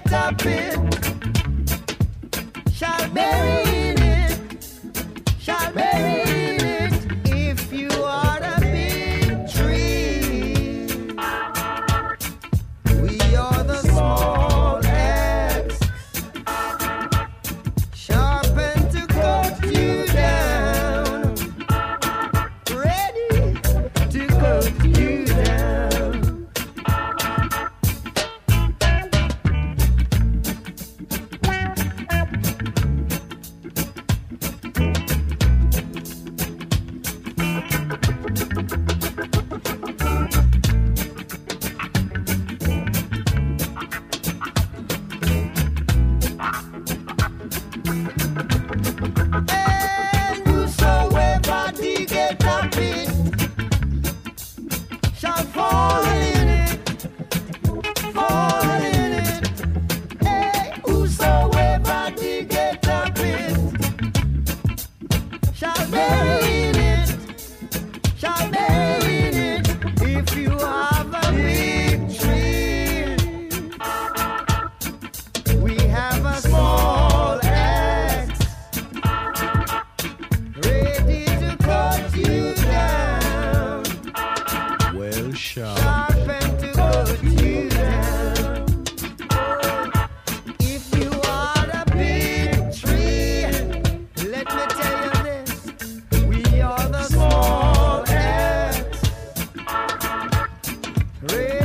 get a pit, shall bury in it, shall bury in it. If you are a big tree, we are the small axe, sharpened to cut you down, ready to cut you down. And whosoever dig get a pit shall fall in it, fall in it. Hey, whosoever dig get a pit shall bury in it, shall bury in it. If you have a big tree, we have a small axe, ready to cut you down, Well, sharp. sharpened to cut you down. If you are a big tree, let me tell you this, we are the small axe, ready